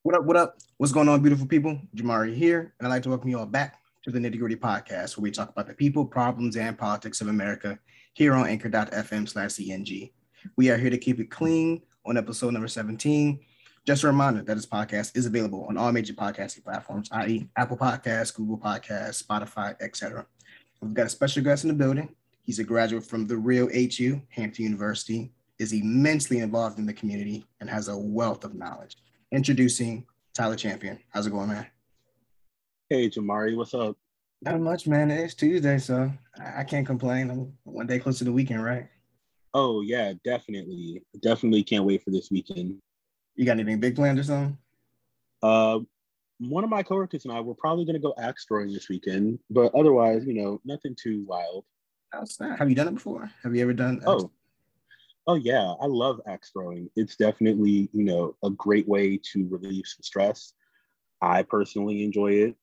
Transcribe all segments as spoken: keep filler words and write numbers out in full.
What up? What up? What's going on, beautiful people? Jamari here, and I'd like to welcome you all back to the Nitty Gritty Podcast, where we talk about the people, problems, and politics of America here on anchor.fm slash CNG. We are here to keep it clean on episode number seventeen. Just a reminder that this podcast is available on all major podcasting platforms, that is. Apple Podcasts, Google Podcasts, Spotify, et cetera. We've got a special guest in the building. He's a graduate from the real H U, Hampton University, is immensely involved in the community, and has a wealth of knowledge. Introducing Tyler Champion. How's it going, man? Hey, Jamari, what's up? Not much, man. It's Tuesday, so I can't complain. I'm one day close to the weekend, right? Oh, yeah, definitely. Definitely can't wait for this weekend. You got anything big planned or something? Uh, one of my coworkers and I, we're probably going to go axe throwing this weekend, but otherwise, you know, nothing too wild. How's that? Have you done it before? Have you ever done axe? Oh, oh yeah, I love axe throwing. It's definitely, you know, a great way to relieve some stress. I personally enjoy it.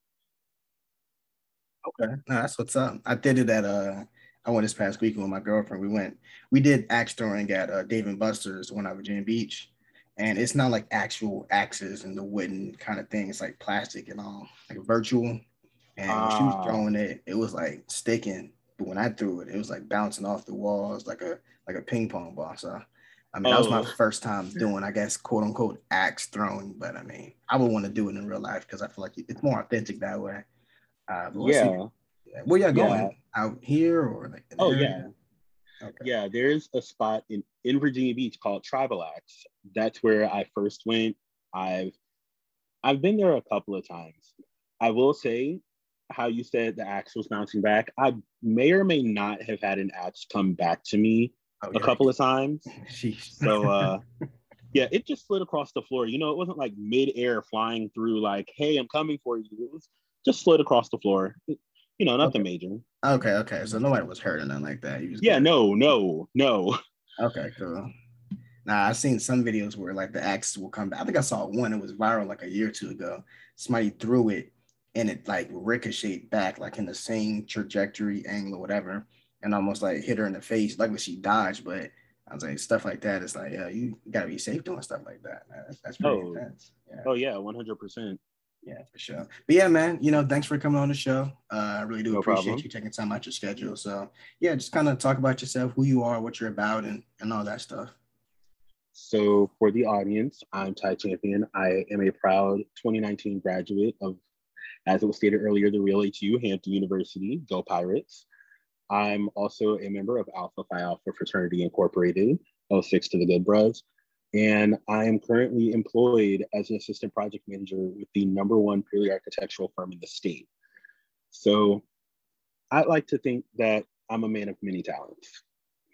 Okay, no, that's what's up. I did it at uh, I went this past weekend with my girlfriend. We went, we did axe throwing at uh, Dave and Buster's when I was Virginia Beach, and it's not like actual axes and the wooden kind of thing. It's like plastic and all, like virtual. And when she was Ah, throwing it, it was like sticking. But when I threw it, it was like bouncing off the walls like a like a ping pong ball. So, I mean, that was my oh, first time doing, I guess, quote unquote, axe throwing. But I mean, I would want to do it in real life because I feel like it's more authentic that way. Uh, but let's see. yeah, Yeah. Where y'all yeah. going? Out here or like an Oh, area? yeah. Okay. Yeah, there's a spot in, in Virginia Beach called Tribal Axe. That's where I first went. I've I've been there a couple of times. I will say, how you said the axe was bouncing back, I may or may not have had an axe come back to me Oh, a couple of times. yeah. Sheesh. So uh yeah, it just slid across the floor. You know, it wasn't like mid-air flying through like, hey, I'm coming for you. It was just slid across the floor. It, you know, nothing Okay. major. Okay. Okay. So nobody was hurt or nothing like that. You was Yeah, good. no, no, no. Okay. Cool. Nah, I've seen some videos where like the axe will come back. I think I saw one. It was viral like a year or two ago. Somebody threw it and it like ricocheted back like in the same trajectory, angle, or whatever, and almost like hit her in the face. Like when she dodged, but I was like stuff like that. It's like, yeah, you gotta be safe doing stuff like that. Man. That's, that's pretty Oh, intense. Yeah. oh yeah, one hundred percent. Yeah, for sure. But yeah, man, you know, thanks for coming on the show. Uh, I really do No appreciate problem. you taking time out your schedule. So yeah, just kind of talk about yourself, who you are, what you're about, and and all that stuff. So, for the audience, I'm Ty Champion. I am a proud twenty nineteen graduate of, as it was stated earlier, the real H U, Hampton University. Go Pirates. I'm also a member of Alpha Phi Alpha Fraternity Incorporated, oh six to the Good Bros. And I am currently employed as an assistant project manager with the number one purely architectural firm in the state. So, I like to think that I'm a man of many talents.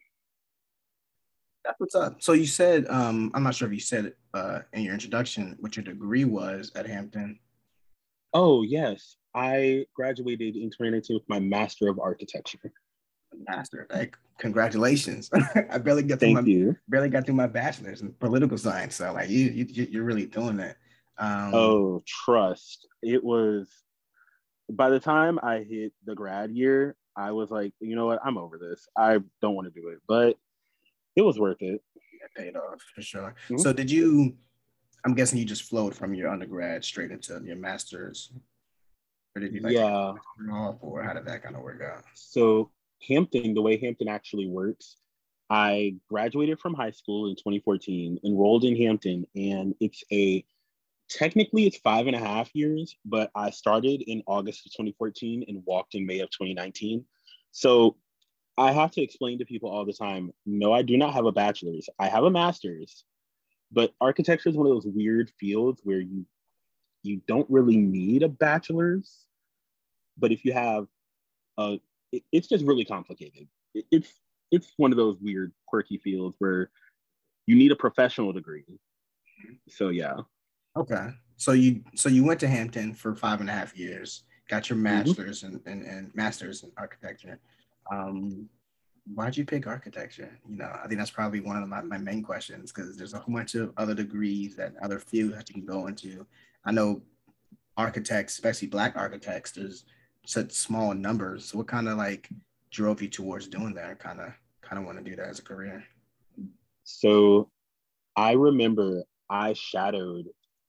That's what's up. So you said, um, I'm not sure if you said it uh, in your introduction what your degree was at Hampton. Oh, yes. I graduated in twenty nineteen with my Master of Architecture. Master. Like, congratulations. I barely got through Thank my you. barely got through my bachelor's in political science. So like you, you you're really doing that. Um, Oh, trust. It was, by the time I hit the grad year, I was like, you know what? I'm over this. I don't want to do it, but it was worth it. it paid off for sure. Mhm. So did you? I'm guessing you just flowed from your undergrad straight into your master's, or did you like take Yeah. a off, or how did that kind of work out? So, Hampton, the way Hampton actually works, I graduated from high school in twenty fourteen, enrolled in Hampton, and it's a technically it's five and a half years, but I started in August of twenty fourteen and walked in May of twenty nineteen. So I have to explain to people all the time, no, I do not have a bachelor's. I have a master's, but architecture is one of those weird fields where you you don't really need a bachelor's, but if you have a, it, it's just really complicated. It, it's it's one of those weird, quirky fields where you need a professional degree. So yeah. Okay. So you so you went to Hampton for five and a half years, got your Mm-hmm. master's and and, and master's in architecture. Um, why'd you pick architecture? You know, I think that's probably one of my, my main questions because there's a whole bunch of other degrees and other fields that you can go into. I know architects, especially black architects, there's such small numbers. So what kind of like drove you towards doing that? Kind of kind of want to do that as a career. So I remember I shadowed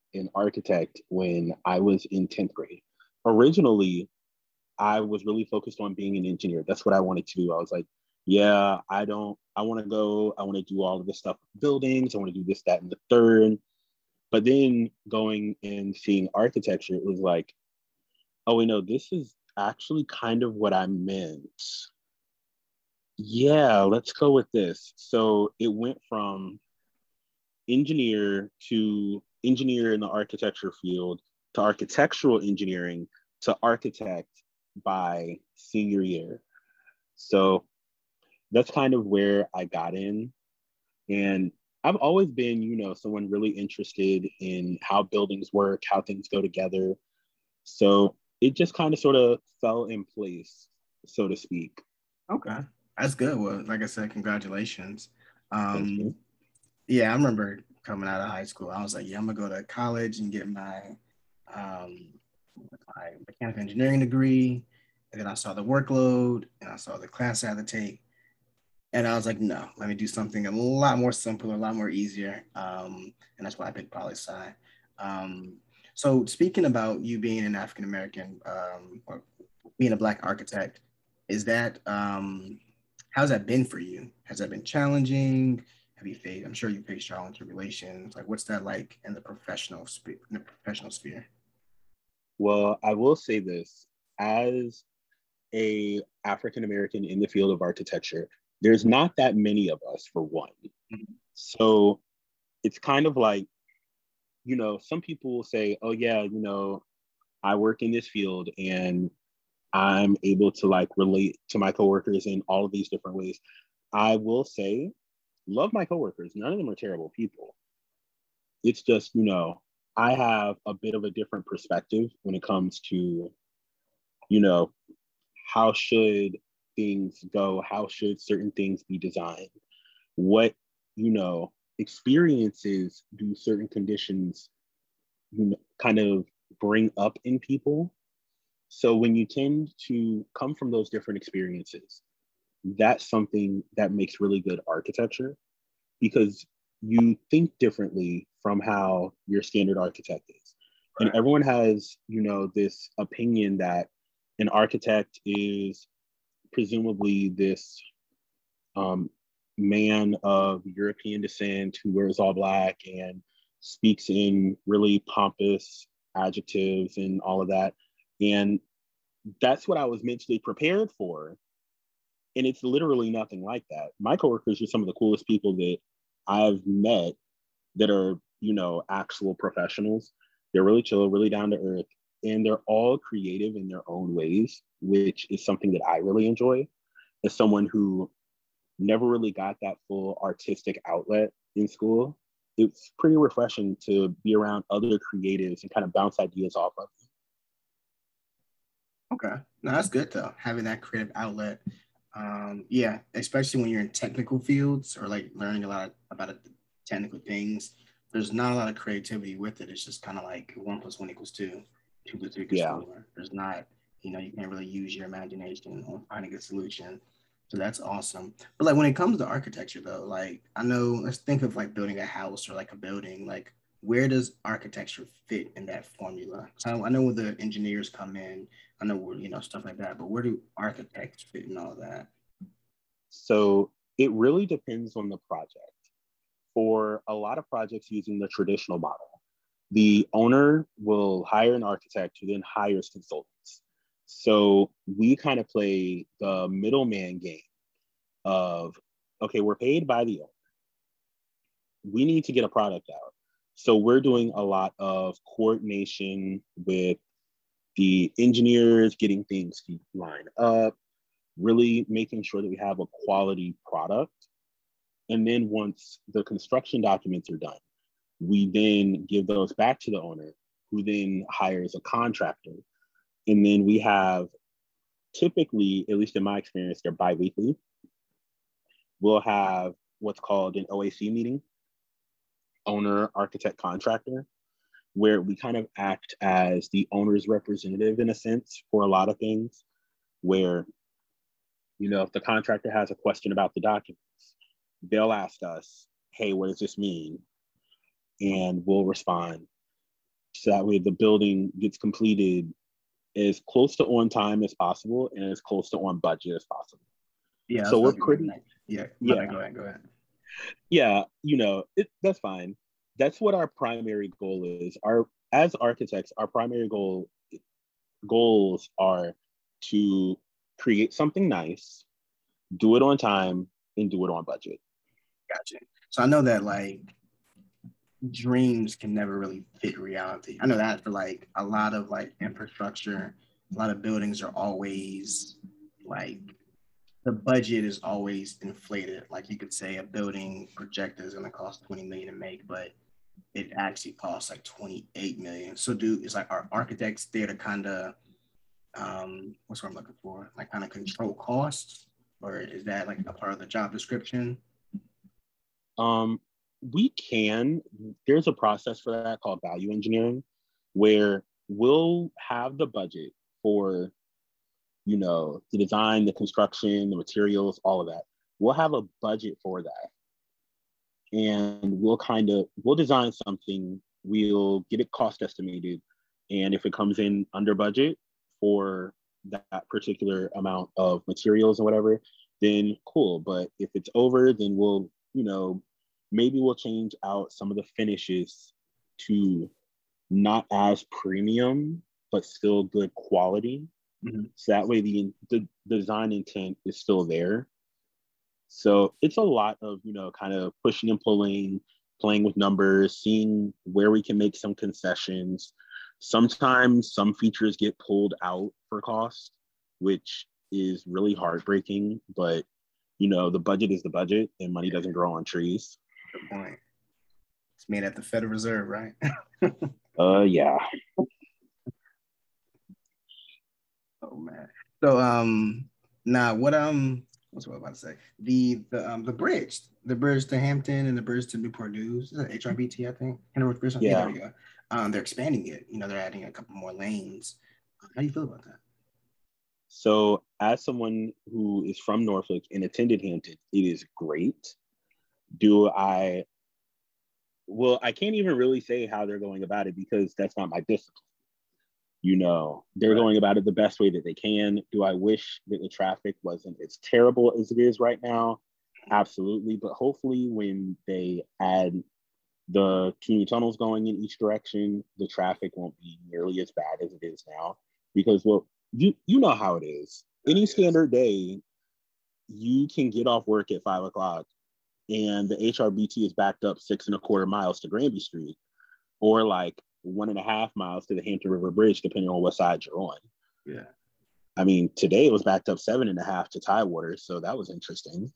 an architect when I was in tenth grade. Originally, I was really focused on being an engineer. That's what I wanted to do. I was like, yeah, I don't, I want to go, I want to do all of this stuff with buildings. I want to do this, that, and the third. But then going and seeing architecture, it was like, oh, wait, no, this is actually kind of what I meant. Yeah, let's go with this. So it went from engineer to engineer in the architecture field to architectural engineering to architect by senior year. So that's kind of where I got in. And I've always been, you know, someone really interested in how buildings work, how things go together. So it just kind of sort of fell in place, so to speak. Okay, that's good. Well, like I said, congratulations. Thank Um, you. yeah, I remember coming out of high school. I was like, yeah, I'm gonna go to college and get my um, my mechanical engineering degree. And then I saw the workload and I saw the class I had to take. And I was like, no, let me do something a lot more simple, a lot more easier. Um, and that's why I picked poli sci. Um, so speaking about you being an African American um, or being a Black architect, is that um, how's that been for you? Has that been challenging? Have you faced? I'm sure you faced trial and tribulations. Like, what's that like in the professional spe- in the professional sphere? Well, I will say this, as a African American in the field of architecture, there's not that many of us for one. So it's kind of like, you know, some people will say, oh yeah, you know, I work in this field and I'm able to like relate to my coworkers in all of these different ways. I will say, love my coworkers. None of them are terrible people. It's just, you know, I have a bit of a different perspective when it comes to, you know, how should things go? How should certain things be designed? What, you know, experiences do certain conditions, you know, kind of bring up in people? So when you tend to come from those different experiences, that's something that makes really good architecture because you think differently from how your standard architect is. And Right. everyone has, you know, this opinion that an architect is presumably this um, man of European descent who wears all black and speaks in really pompous adjectives and all of that. And that's what I was mentally prepared for. And it's literally nothing like that. My coworkers are some of the coolest people that I've met that are, you know, actual professionals. They're really chill, really down to earth, and they're all creative in their own ways, which is something that I really enjoy. As someone who never really got that full artistic outlet in school, it's pretty refreshing to be around other creatives and kind of bounce ideas off of. Okay. No, that's good though, having that creative outlet. Um, yeah, especially when you're in technical fields or like learning a lot about it, technical things. There's not a lot of creativity with it. It's just kind of like one plus one equals two, two plus two equals Yeah. four. There's not, you know, you can't really use your imagination on finding a solution. So that's awesome. But like when it comes to architecture though, like I know, let's think of like building a house or like a building. Like where does architecture fit in that formula? So I know where the engineers come in, I know where, you know, stuff like that, but where do architects fit in all that? So it really depends on the project. For a lot of projects using the traditional model, the owner will hire an architect who then hires consultants. So we kind of play the middleman game of, okay, we're paid by the owner. We need to get a product out. So we're doing a lot of coordination with the engineers, getting things to line up, really making sure that we have a quality product. And then once the construction documents are done, we then give those back to the owner, who then hires a contractor. And then we have typically, at least in my experience, they're biweekly. We'll have what's called an O A C meeting, owner, architect, contractor, where we kind of act as the owner's representative in a sense for a lot of things, where, you know, if the contractor has a question about the documents, they'll ask us, hey, what does this mean? And we'll respond. so that way the building gets completed as close to on time as possible and as close to on budget as possible. Yeah, so we're pretty, yeah, yeah. Bad, go ahead, go ahead. Yeah, you know, it, that's fine. That's what our primary goal is. Our as architects, our primary goal goals are to create something nice, do it on time, and do it on budget. Gotcha. So I know that like dreams can never really fit reality. I know that for like a lot of like infrastructure, a lot of buildings are always like the budget is always inflated. Like you could say a building projector is going to cost twenty million to make, but it actually costs like twenty-eight million. So do it's like our architects there to kind of um what's what I'm looking for? Like kind of control costs, or is that like a part of the job description? Um, we can. There's a process for that called value engineering, where we'll have the budget for, you know, the design, the construction, the materials, all of that. We'll have a budget for that. And we'll kind of, we'll design something, we'll get it cost estimated. And if it comes in under budget for that particular amount of materials or whatever, then cool. But if it's over, then we'll, you know, maybe we'll change out some of the finishes to not as premium, but still good quality. Mm-hmm. So that way the, the design intent is still there. So it's a lot of, you know, kind of pushing and pulling, playing with numbers, seeing where we can make some concessions. Sometimes some features get pulled out for cost, which is really heartbreaking, but you know, the budget is the budget and money doesn't grow on trees. Good point. It's made at the Federal Reserve, right? uh, yeah. Oh man. So um, now what um, what's what I was about to say? The the um the bridge, the bridge to Hampton and the bridge to Newport News, is it H R B T? I think. Henry Bridge. Yeah. yeah, there we go. Um, they're expanding it. You know, they're adding a couple more lanes. How do you feel about that? So, as someone who is from Norfolk and attended Hampton, it is great. Do I? Well, I can't even really say how they're going about it because that's not my discipline. You know, they're right. going about it the best way that they can. Do I wish that the traffic wasn't as terrible as it is right now? Absolutely. But hopefully when they add the two new tunnels going in each direction, the traffic won't be nearly as bad as it is now. Because, well, you you know how it is. Any standard day, you can get off work at five o'clock and the H R B T is backed up six and a quarter miles to Granby Street, or like one and a half miles to the Hampton River Bridge, depending on what side you're on. Yeah. I mean, today it was backed up seven and a half to Tidewater, so that was interesting.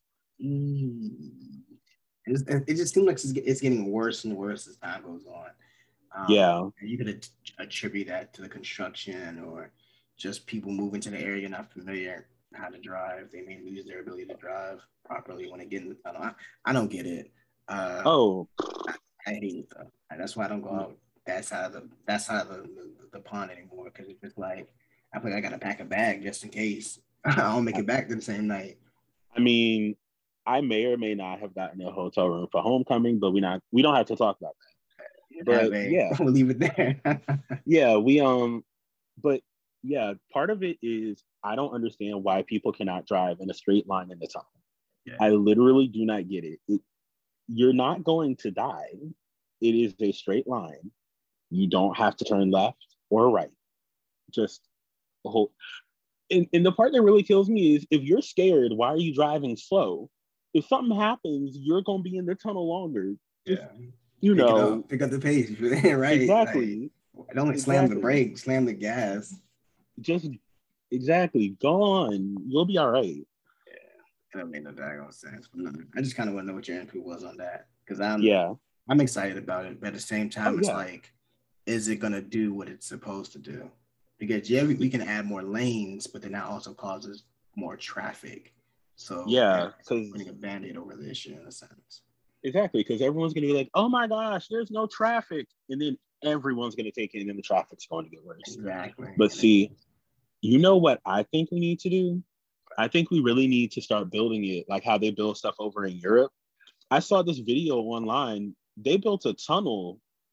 Mm. It's, it just seems like it's getting worse and worse as time goes on. Um, yeah. And you could attribute that to the construction or just people moving to the area not familiar how to drive. They may lose their ability to drive properly when they get in the tunnel. I, I don't get it. Uh, oh. I, I hate it though. That's why I don't go out that side of the that side of the, the, the pond anymore, because it's just like I feel like I gotta pack a bag just in case I don't make it back to the same night. I mean, I may or may not have gotten a hotel room for homecoming, but we not we don't have to talk about that. But a, yeah, we'll leave it there. yeah, we um, but yeah, part of it is I don't understand why people cannot drive in a straight line in the tunnel. Yeah. I literally do not get it. it. You're not going to die. It is a straight line. You don't have to turn left or right. Just hold. And, and the part that really kills me is if you're scared, why are you driving slow? If something happens, you're going to be in the tunnel longer. Just, yeah. You pick know. Up, pick up the pace, right? Exactly. Like, don't exactly. slam the brake, slam the gas. Just, exactly. Go on. You'll be all right. Yeah. That don't make no daggone sense. But no, I just kind of want to know what your input was on that. Because I'm, yeah. I'm excited about it. But at the same time, oh, it's yeah. like, is it going to do what it's supposed to do? Because yeah, we, we can add more lanes, but then that also causes more traffic. So yeah, because putting a band-aid over the issue in a sense. Exactly, because everyone's going to be like, "Oh my gosh, there's no traffic," and then everyone's going to take it, and then the traffic's going to get worse. Exactly. But see, you know what I think we need to do? I think we really need to start building it like how they build stuff over in Europe. I saw this video online. They built a tunnel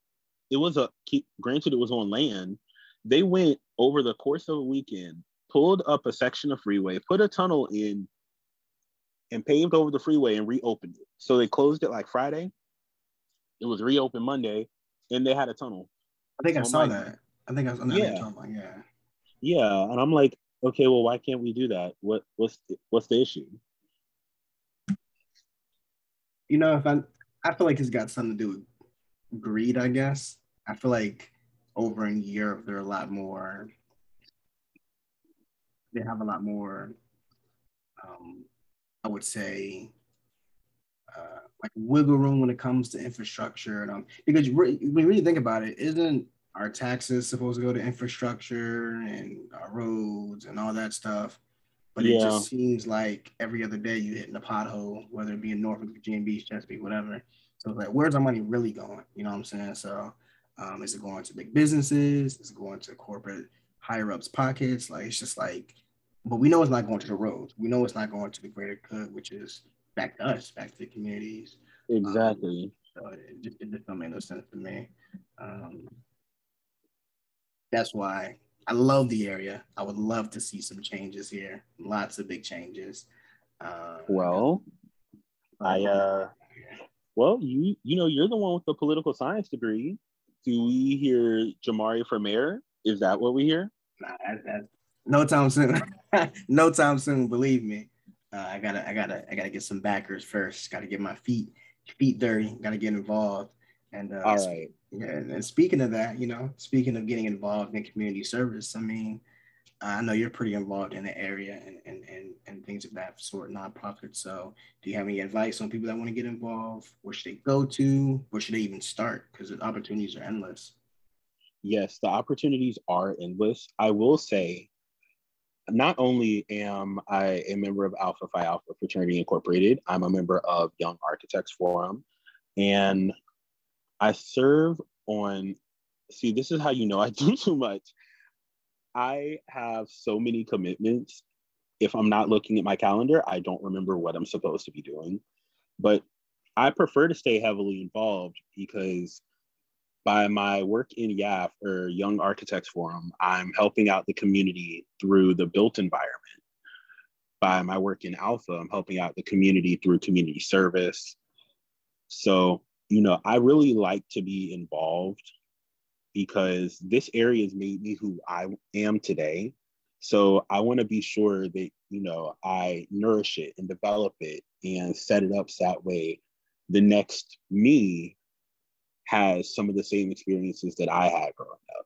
it was a, granted, it was on land. They went over the course of a weekend, pulled up a section of freeway, put a tunnel in, and paved over the freeway and reopened it. So they closed it like Friday. It was reopened Monday, and they had a tunnel. I think so I I'm saw like, that. I think I was on yeah. that. About, yeah. Yeah, and I'm like, okay, well, why can't we do that? What what's the, what's the issue? You know, if I I feel like it's got something to do with greed, I guess. I feel like over in Europe they're a lot more they have a lot more um I would say uh like wiggle room when it comes to infrastructure and um because you re- when you really think about it, isn't our taxes supposed to go to infrastructure and our roads and all that stuff? But it Yeah, just seems like every other day you hitting a pothole, whether it be in Norfolk, Virginia Beach, Chesapeake, whatever. So it's like, where's our money really going? You know what I'm saying? So um, is it going to big businesses? Is it going to corporate higher ups' pockets? Like it's just like, but we know it's not going to the roads. We know it's not going to the greater good, which is back to us, back to the communities. Um, exactly. so it just, it just don't make no sense to me. Um, that's why I love the area. I would love to see some changes here. Lots of big changes. Uh, Well, I uh, well, you you know, you're the one with the political science degree. Do we hear Jamari for mayor? Is that what we hear? Nah, that, that, no time soon. No time soon. Believe me. Uh, I gotta, I gotta, I gotta get some backers first. Got to get my feet, feet dirty. Got to get involved. And uh, All right. yeah, and speaking of that, you know, speaking of getting involved in community service, I mean, I know you're pretty involved in the area and, and, and, and things of that sort, nonprofit. So do you have any advice on people that want to get involved? Where should they go to? Where should they even start? Because the opportunities are endless. Yes, the opportunities are endless. I will say, not only am I a member of Alpha Phi Alpha Fraternity Incorporated, I'm a member of Young Architects Forum, and I serve on, see, this is how you know I do too much. I have so many commitments. If I'm not looking at my calendar, I don't remember what I'm supposed to be doing. But I prefer to stay heavily involved because by my work in Y A F, or Young Architects Forum, I'm helping out the community through the built environment. By my work in Alpha, I'm helping out the community through community service. So, you know, I really like to be involved because this area has made me who I am today. So I want to be sure that, you know, I nourish it and develop it and set it up so that way the next me has some of the same experiences that I had growing up.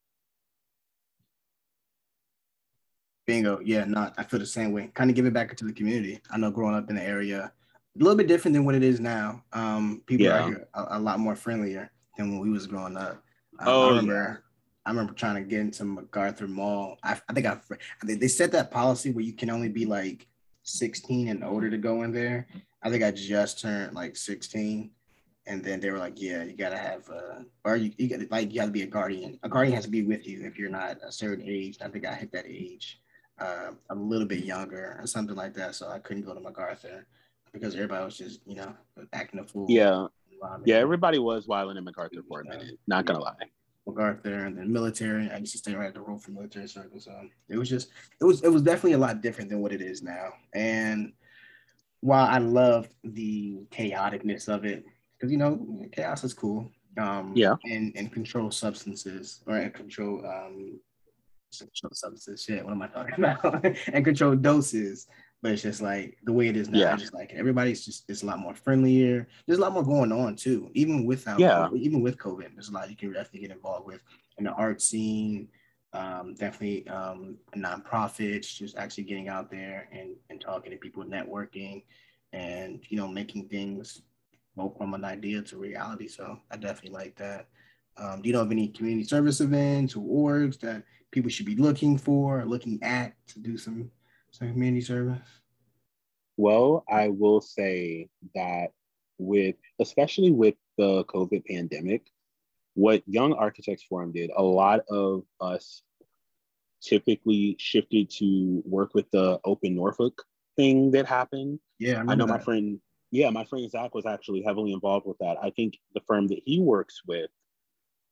Bingo. Yeah, no, I feel the same way. Kind of give it back to the community. I know growing up in the area, a little bit different than what it is now. Um, people Yeah. are here a, a lot more friendlier than when we was growing up. Um, Oh, I remember, yeah. I remember trying to get into MacArthur Mall. I, I think I, they, they set that policy where you can only be like sixteen and older to go in there. I think I just turned like sixteen, and then they were like, "Yeah, you gotta have, uh, or you, you got like you gotta be a guardian. A guardian has to be with you if you're not a certain age." I think I hit that age uh, a little bit younger or something like that, so I couldn't go to MacArthur because everybody was just, you know, acting a fool. Yeah. Yeah, everybody was wilding in MacArthur for a minute, not gonna lie. MacArthur and then military. I used to stay right at the road for military circle. So it was just, it was, it was definitely a lot different than what it is now. And while I loved the chaoticness of it, because, you know, chaos is cool. Um, Yeah. And, and control substances or and control, um, control substances. Shit, what am I talking about? And control doses. But it's just like the way it is now. Yeah. I just like it. Everybody's just, it's a lot more friendlier. There's a lot more going on too. Even without, Yeah. COVID, even with COVID, there's a lot you can definitely get involved with in the art scene. Um, definitely um, nonprofits, just actually getting out there and, and talking to people, networking, and you know, making things go from an idea to reality. So I definitely like that. Um, do you know of any community service events or orgs that people should be looking for, or looking at to do some some community service? Well, I will say that with, especially with the COVID pandemic, what Young Architects Forum did, a lot of us typically shifted to work with the Open Norfolk thing that happened. Yeah, I, I know that. my friend, yeah, my friend Zach was actually heavily involved with that. I think the firm that he works with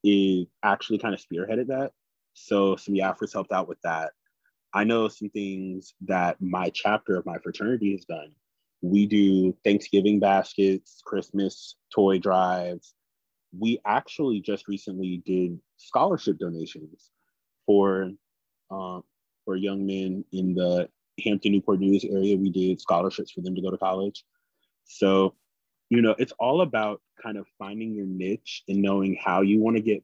is actually kind of spearheaded that. So some Yafras helped out with that. I know some things that my chapter of my fraternity has done. We do Thanksgiving baskets, Christmas toy drives. We actually just recently did scholarship donations for um, for young men in the Hampton, Newport News area. We did scholarships for them to go to college. So, you know, it's all about kind of finding your niche and knowing how you want to get,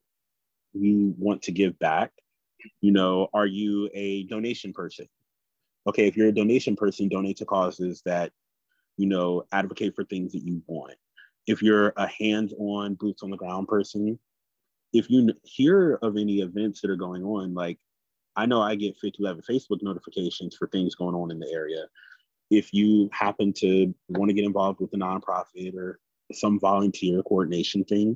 you want to give back. You know, are you a donation person? Okay, if you're a donation person, donate to causes that, you know, advocate for things that you want. If you're a hands-on, boots on the ground person, if you hear of any events that are going on, like I know I get fifty eleven Facebook notifications for things going on in the area. If you happen to want to get involved with a nonprofit or some volunteer coordination thing,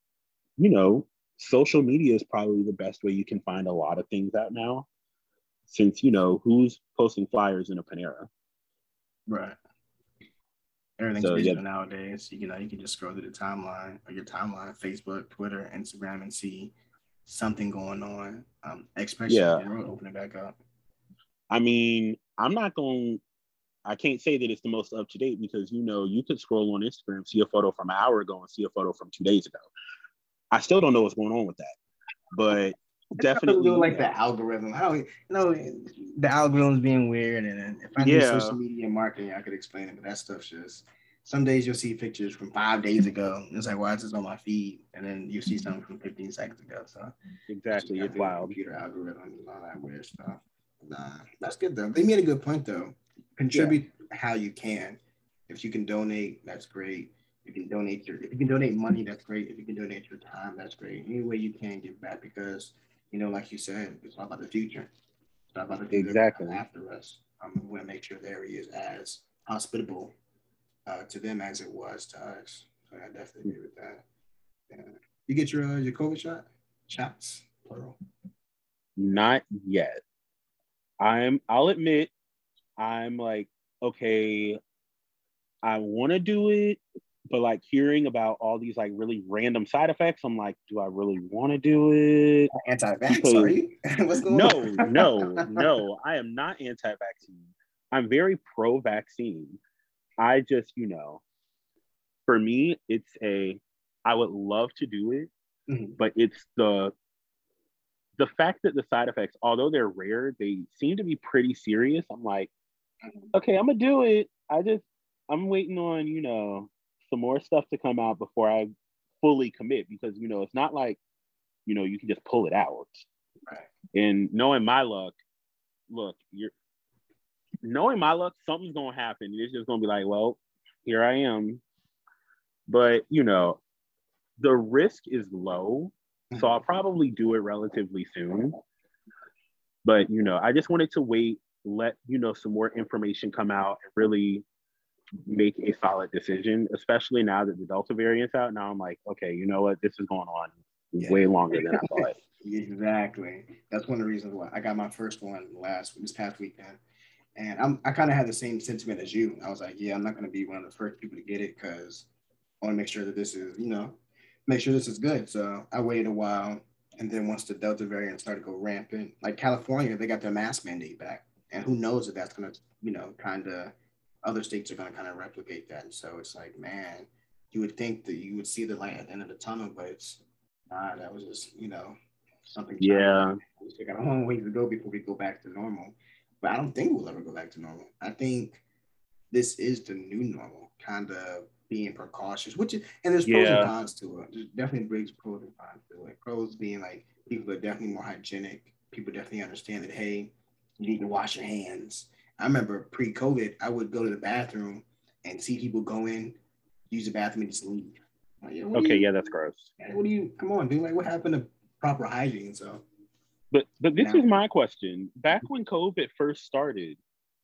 you know, social media is probably the best way you can find a lot of things out now, since, you know, who's posting flyers in a Panera? Right. Everything's So, digital yeah. nowadays. You know, you can just scroll through the timeline or your timeline, Facebook, Twitter, Instagram, and see something going on, um, especially Yeah. in general, opening back up. I mean, I'm not going, I can't say that it's the most up to date because, you know, you could scroll on Instagram, see a photo from an hour ago and see a photo from two days ago. I still don't know what's going on with that, but definitely like the algorithm. How you know the algorithm's being weird, and if I knew yeah. social media marketing, I could explain it. But that stuff's just some days you'll see pictures from five days ago. It's like, why is this on my feed? And then you see something from fifteen seconds ago. So exactly, it's wild. Computer algorithms and all that weird stuff. Nah, that's good though. They made a good point though. Contribute yeah. how you can. If you can donate, that's great. You can donate your, if you can donate money, that's great. If you can donate your time, that's great. Any way you can give back, because, you know, like you said, it's all about the future. It's all about the future exactly after us. Um, we want to make sure the area is as hospitable uh, to them as it was to us. So I definitely agree with that. Yeah. You get your uh, your COVID shot? Shots, plural. Not yet. I'm. I'll admit, I'm like, okay, I want to do it, but like hearing about all these like really random side effects, I'm like, do I really want to do it? Anti-vax, are you? What's going no, on? no, no. I am not anti-vaccine. I'm very pro-vaccine. I just, you know, for me, it's a, I would love to do it, mm-hmm. but it's the, the fact that the side effects, although they're rare, they seem to be pretty serious. I'm like, okay, I'm gonna do it. I just, I'm waiting on, you know, some more stuff to come out before I fully commit, because, you know, it's not like, you know, you can just pull it out. Right. And knowing my luck, look, you're knowing my luck, something's gonna happen. It's just gonna be like, well, here I am. But, you know, the risk is low, so I'll probably do it relatively soon. But, you know, I just wanted to wait, let, you know, some more information come out and really make a solid decision, especially now that the Delta variant's out. Now I'm like, okay, you know what? This is going on yeah. way longer than I thought. Exactly. That's one of the reasons why I got my first one last this past weekend. And I'm, I kind of had the same sentiment as you. I was like, yeah, I'm not going to be one of the first people to get it because I want to make sure that this is, you know, make sure this is good. So I waited a while. And then once the Delta variant started to go rampant, like California, they got their mask mandate back. And who knows if that's going to, you know, kind of, other states are going to kind of replicate that. And so it's like, man, you would think that you would see the light at the end of the tunnel, but it's not. That was just, you know, something. Yeah. We got a long ways to go before we go back to normal. But I don't think we'll ever go back to normal. I think this is the new normal, kind of being precautious, which is, and there's pros yeah. and cons to it. There's definitely brings pros and cons to it. Pros being like, people are definitely more hygienic. People definitely understand that, hey, you need to wash your hands. I remember pre-COVID, I would go to the bathroom and see people go in, use the bathroom, and just leave. Like, yeah, okay, you, yeah, that's gross. What do you, come on, dude, like, what happened to proper hygiene? So, But but this now, is my question. Back when COVID first started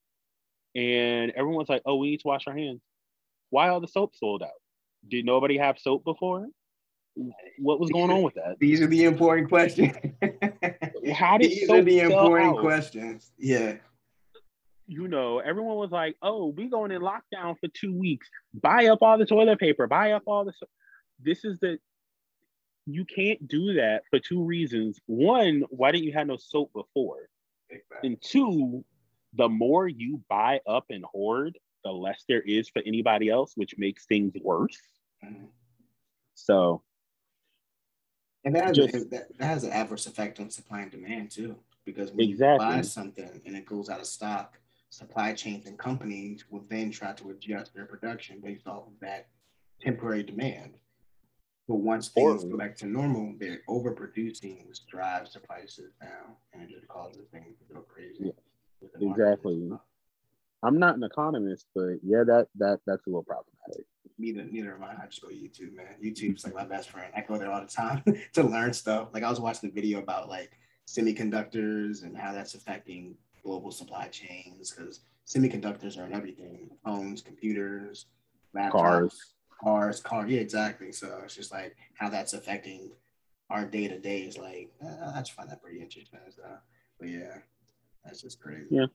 and everyone's like, oh, we need to wash our hands. Why all the soap sold out? Did nobody have soap before? What was going on with that? These are the important questions. How did These soap are the sell important out? questions. Yeah. You know, everyone was like, oh, we going in lockdown for two weeks. Buy up all the toilet paper. Buy up all the... So-. This is the... you can't do that for two reasons. One, why didn't you have no soap before? Exactly. And two, the more you buy up and hoard, the less there is for anybody else, which makes things worse. Mm-hmm. So, and that has, just, that, that has an adverse effect on supply and demand too, because when exactly. you buy something and it goes out of stock, supply chains and companies will then try to adjust their production based off of that temporary demand. But once things or, go back to normal, they're overproducing, which drives the prices down, and it just causes things to go crazy. Yeah, exactly. I'm not an economist, but yeah, that that that's a little problematic. Neither, neither am I. I just go to YouTube, man. YouTube's like my best friend. I go there all the time to learn stuff. Like I was watching a video about like semiconductors and how that's affecting global supply chains, because semiconductors are in everything: phones, computers, laptops, cars, cars, cars. Yeah, exactly. So it's just like how that's affecting our day to day is like uh, I just find that pretty interesting. So, but yeah, that's just crazy. Yeah.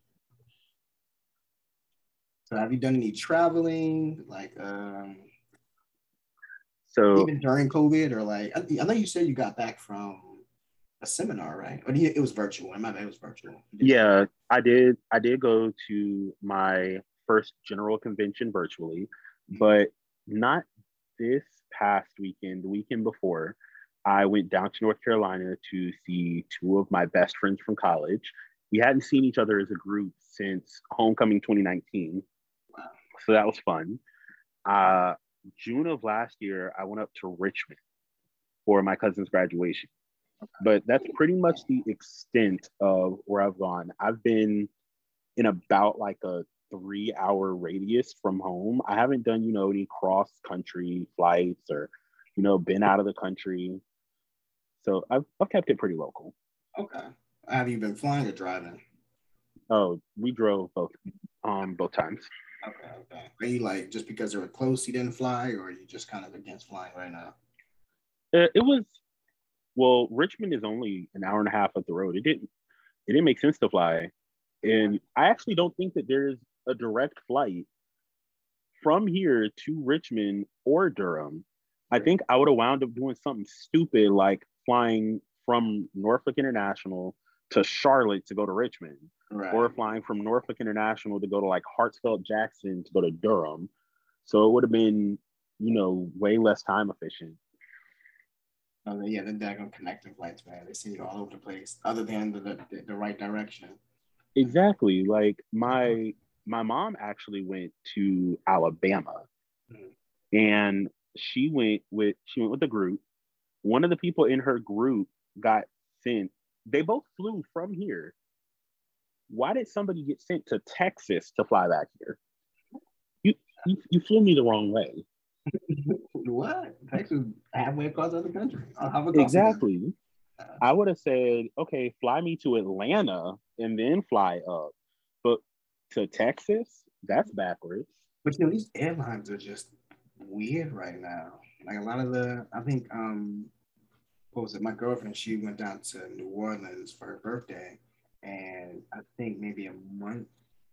So have you done any traveling, like um, so even during COVID, or like I, I know you said you got back from a seminar, right? Or it was virtual. My bad, it was virtual. Yeah, I did. I did go to my first general convention virtually, but not this past weekend. The weekend before, I went down to North Carolina to see two of my best friends from college. We hadn't seen each other as a group since homecoming twenty nineteen. Wow. So that was fun. Uh, June of last year, I went up to Richmond for my cousin's graduation. But that's pretty much the extent of where I've gone. I've been in about like a three hour radius from home. I haven't done, you know, any cross country flights or, you know, been out of the country. So I've, I've kept it pretty local. Okay. Have you been flying or driving? Oh, we drove both, um, both times. Okay, okay. Are you like, just because they were close, you didn't fly, or are you just kind of against flying right now? Uh, it was, well, Richmond is only an hour and a half up the road. It didn't, it didn't make sense to fly. And I actually don't think that there's a direct flight from here to Richmond or Durham. I think I would have wound up doing something stupid like flying from Norfolk International to Charlotte to go to Richmond, right. Or flying from Norfolk International to go to like Hartsfield Jackson to go to Durham. So it would have been, you know, way less time efficient. Oh, yeah, the daggone connecting flights, man. They send you all over the place, other than the, the, the right direction. Exactly. Like my my mom actually went to Alabama, mm-hmm. and she went with she went with a group. One of the people in her group got sent. They both flew from here. Why did somebody get sent to Texas to fly back here? You you, you flew me the wrong way. What? Texas halfway across the other country. Exactly. I would have said, okay, fly me to Atlanta and then fly up. But to Texas, that's backwards. But you know, these airlines are just weird right now. Like a lot of the, I think, um, what was it? My girlfriend, she went down to New Orleans for her birthday, and I think maybe a month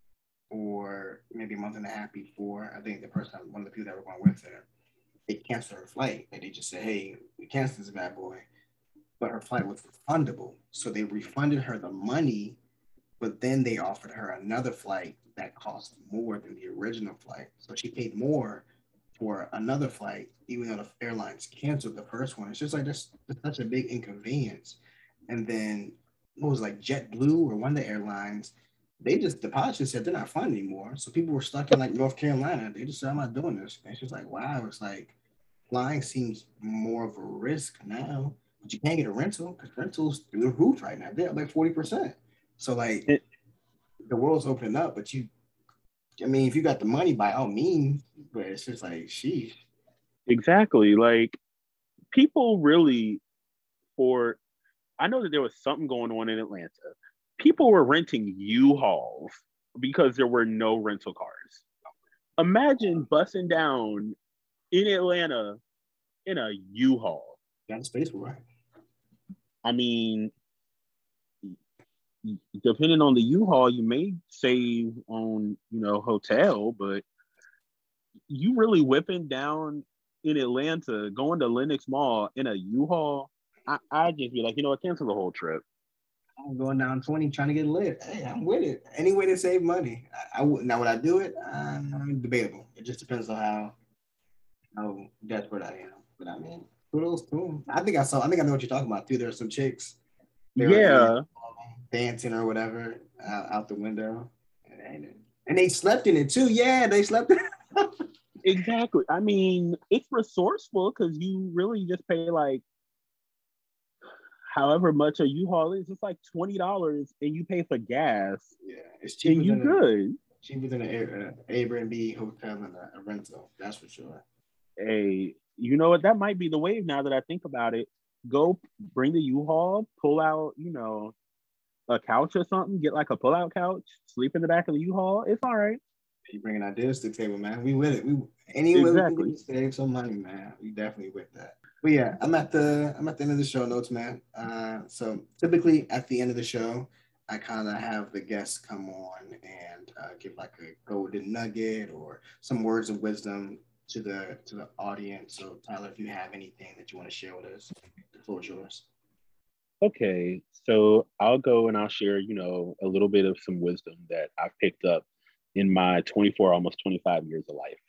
or maybe a month and a half before, I think the person, one of the people that were going with her, they canceled her flight. And they just said, hey, we canceled this bad boy. But her flight was refundable. So they refunded her the money, but then they offered her another flight that cost more than the original flight. So she paid more for another flight, even though the airlines canceled the first one. It's just like, that's such a big inconvenience. And then what was it, like JetBlue or one of the airlines, they just, the pilot just said they're not fun anymore. So people were stuck in like North Carolina. They just said, I'm not doing this. And it's just like, wow, it's like flying seems more of a risk now. But you can't get a rental because rentals through the roof right now. They're up like forty percent. So like it, the world's opening up, but you, I mean, if you got the money, by all means, but it's just like, sheesh. Exactly. Like people really, for, I know that there was something going on in Atlanta. People were renting U-Hauls because there were no rental cars. Imagine busing down in Atlanta in a U-Haul. Got space for it. I mean, depending on the U-Haul, you may save on, you know, hotel, but you really whipping down in Atlanta, going to Lenox Mall in a U-Haul, I I just be like, you know what, cancel the whole trip. I'm going down twenty trying to get lit. Hey, I'm with it. Any way to save money. I, I would now would I do it? Um, debatable. It just depends on how how desperate I am. But I mean, kudos to them. I think I saw. I think I know what you're talking about too. There's some chicks. They were Yeah, dancing or whatever out, out the window, and, and they slept in it too. Yeah, they slept. In it. exactly. I mean, it's resourceful because you really just pay like however much a U-Haul is. It's like twenty dollars, and you pay for gas. Yeah, it's cheaper and you than good. A, cheaper than an Airbnb hotel and a, a rental. That's for sure. Hey, you know what? That might be the wave now that I think about it. Go bring the U-Haul, pull out, you know, a couch or something, get like a pull-out couch, sleep in the back of the U-Haul. It's all right. You bringing ideas to the table, man. We with it. We anyway exactly. we can save some money, man. We definitely with that. But yeah, I'm at the I'm at the end of the show notes, man. Uh, so typically at the end of the show, I kind of have the guests come on and uh, give like a golden nugget or some words of wisdom to the to the audience. So Tyler, if you have anything that you want to share with us, the floor is yours. Okay, so I'll go and I'll share, you know, a little bit of some wisdom that I've picked up in my twenty-four, almost twenty-five years of life.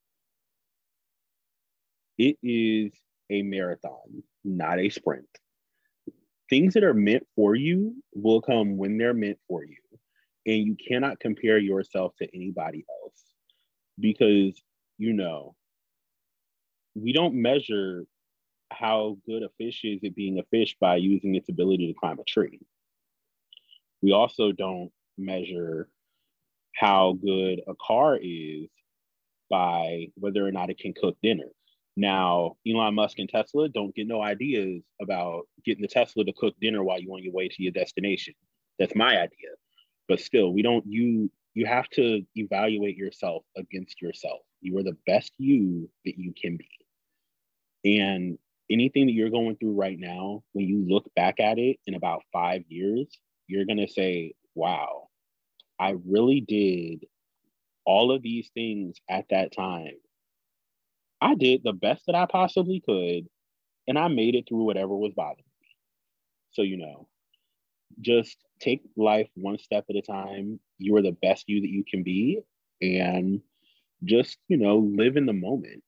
It is a marathon, not a sprint. Things that are meant for you will come when they're meant for you. And you cannot compare yourself to anybody else because, you know, we don't measure how good a fish is at being a fish by using its ability to climb a tree. We also don't measure how good a car is by whether or not it can cook dinner. Now, Elon Musk and Tesla don't get no ideas about getting the Tesla to cook dinner while you're on your way to your destination. That's my idea. But still, we don't, you, you have to evaluate yourself against yourself. You are the best you that you can be. And anything that you're going through right now, when you look back at it in about five years, you're going to say, wow, I really did all of these things at that time. I did the best that I possibly could, and I made it through whatever was bothering me. So, you know, just take life one step at a time. You are the best you that you can be, and just, you know, live in the moment.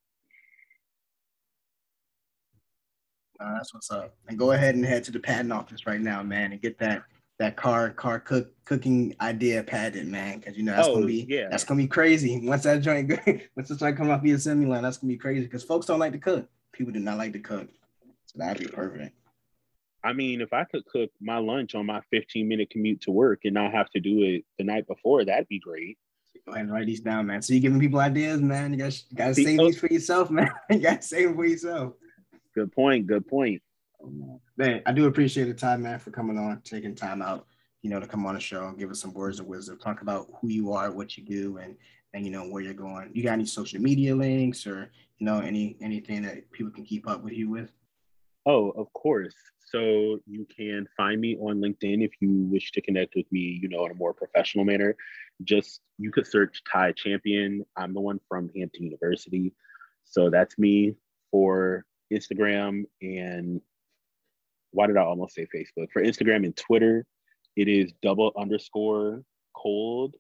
Uh, that's what's up. And go ahead and head to the patent office right now, man, and get that that car car cook cooking idea patent, man, because you know that's oh, gonna be yeah. that's gonna be crazy. Once that joint once the joint come off the assembly line, that's gonna be crazy because folks don't like to cook. People do not like to cook, so that'd be perfect. I mean, if I could cook my lunch on my fifteen minute commute to work and not have to do it the night before, that'd be great. Go ahead and write these down, man. So you're giving people ideas, man. You gotta, you gotta save these for yourself, man. You gotta save them for yourself. Good point. Good point. Man, I do appreciate the time, man, for coming on, taking time out, you know, to come on the show and give us some words of wisdom, talk about who you are, what you do, and and you know where you're going. You got any social media links or you know any anything that people can keep up with you with? Oh, of course. So you can find me on LinkedIn if you wish to connect with me, you know, in a more professional manner. Just you could search Ty Champion. I'm the one from Hampton University, so that's me. For Instagram and why did I almost say Facebook? For Instagram and Twitter, it is double underscore cold.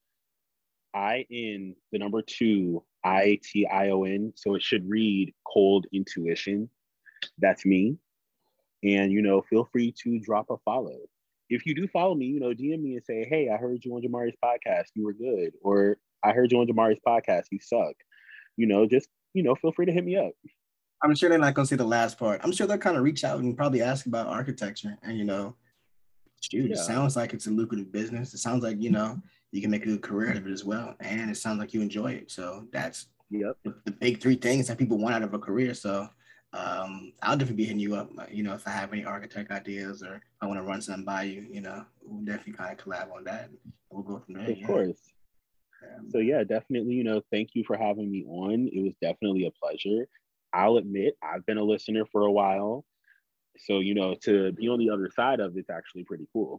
I N the number two I T I O N. So it should read Cold Intuition. That's me. And you know, feel free to drop a follow. If you do follow me, you know, D M me and say, hey, I heard you on Jamari's podcast, you were good. Or I heard you on Jamari's podcast, you suck. You know, just, you know, feel free to hit me up. I'm sure they're not going to see the last part. I'm sure they'll kind of reach out and probably ask about architecture. And, you know, shoot, yeah. It sounds like it's a lucrative business. It sounds like, you know, you can make a good career out of it as well. And it sounds like you enjoy it. So that's yep. the, the big three things that people want out of a career. So um, I'll definitely be hitting you up, you know, if I have any architect ideas or I want to run something by you, you know, we'll definitely kind of collab on that. We'll go from there. Of yeah. course. Um, so, yeah, definitely, you know, thank you for having me on. It was definitely a pleasure. I'll admit I've been a listener for a while. So, you know, to be on the other side of it's actually pretty cool.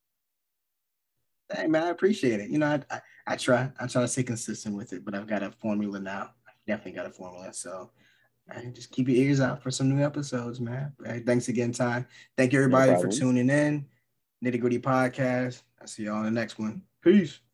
Hey, man, I appreciate it. You know, I, I, I try. I try to stay consistent with it, but I've got a formula now. I've definitely got a formula. So All right, just keep your ears out for some new episodes, man. All right, thanks again, Ty. Thank you, No everybody, for problem. tuning in. Nitty Gritty Podcast. I'll see y'all in the next one. Peace.